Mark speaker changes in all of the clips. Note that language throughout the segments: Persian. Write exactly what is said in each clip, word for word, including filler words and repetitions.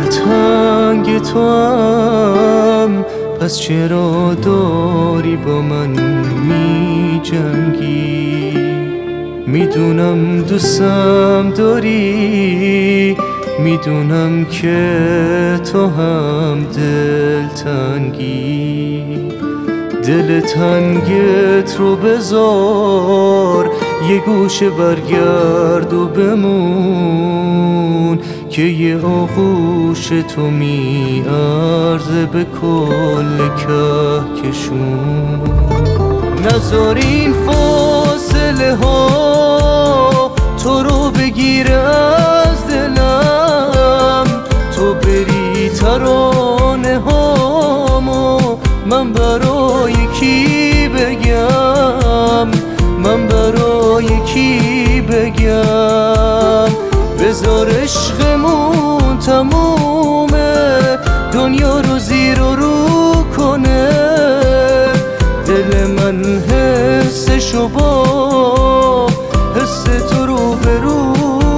Speaker 1: دلتنگ تو هم، پس چرا داری با من می جنگی؟ میدونم دوستم داری، میدونم که تو هم دلتنگی. دل تنگت رو بذار یه گوشه برگرد و بمون، که یه آغوش تو می ارزه به کل کهکشون. نذار این فاصله ها تو رو بگیره از دلم، تو بری ترانه هامو من برای کی بگم، من برای کی بگم؟ بذار عشقمون تمومه، دنیا رو زیر و رو کنه. دل من حسشو با حس تو رو برو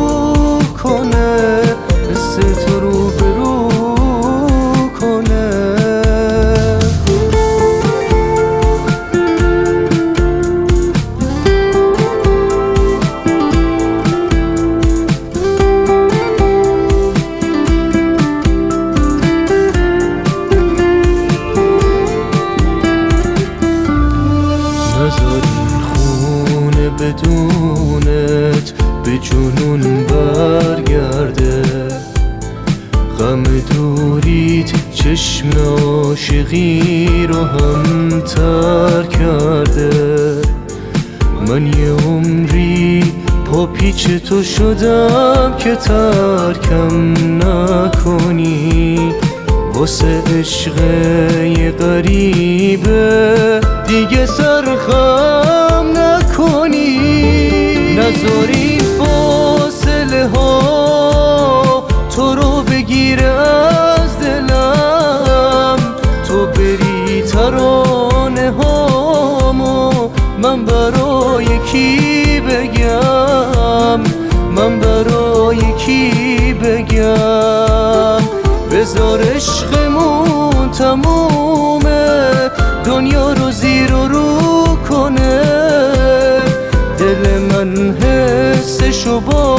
Speaker 1: کنه، حس تو رو برو کنه. نذار این خونه بدونت به جنون برگرده، غم دوریت چشم عاشقی رو هم تر کرده. من یه عمری پا پیچ تو شدم که ترکم نکنی، واسه عشق یه غریبه دیگه سرخم نکنی. نذار این فاصله ها تو رو بگیره از دلم، تو بری ترانه هامو من برای کی بگم، من برای کی بگم؟ بذار عشقمون تمومه، دنیا رو زیر و رو کنه. دل من حسشو با